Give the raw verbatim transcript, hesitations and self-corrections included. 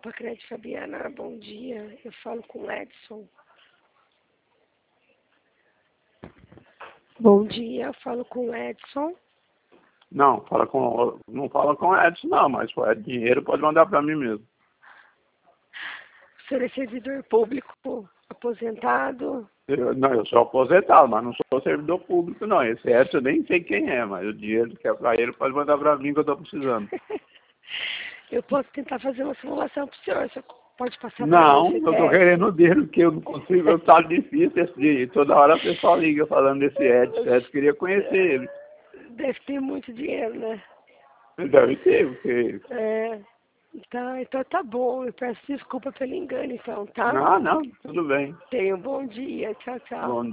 Pacred Fabiana, bom dia. Eu falo com o Edson. Bom dia, eu falo com o Edson. Não, fala com, não fala com o Edson não, mas o dinheiro pode mandar para mim mesmo. O senhor é servidor público aposentado? Eu, não, eu sou aposentado, mas não sou servidor público não. Esse Edson eu nem sei quem é, mas o dinheiro que é para ele pode mandar para mim que eu estou precisando. Eu posso tentar fazer uma simulação para o senhor. O senhor pode passar para Não, mim? eu estou querendo o dele, porque eu não consigo, eu tá difícil esse dia. Toda hora a pessoa liga falando desse Edson. Edson queria conhecer ele. Deve ter muito dinheiro, né? Deve ter, porque... É, tá, então tá bom. Eu peço desculpa pelo engano, então, tá? Não, não, tudo bem. Tenha um bom dia. Tchau, tchau. Bom dia.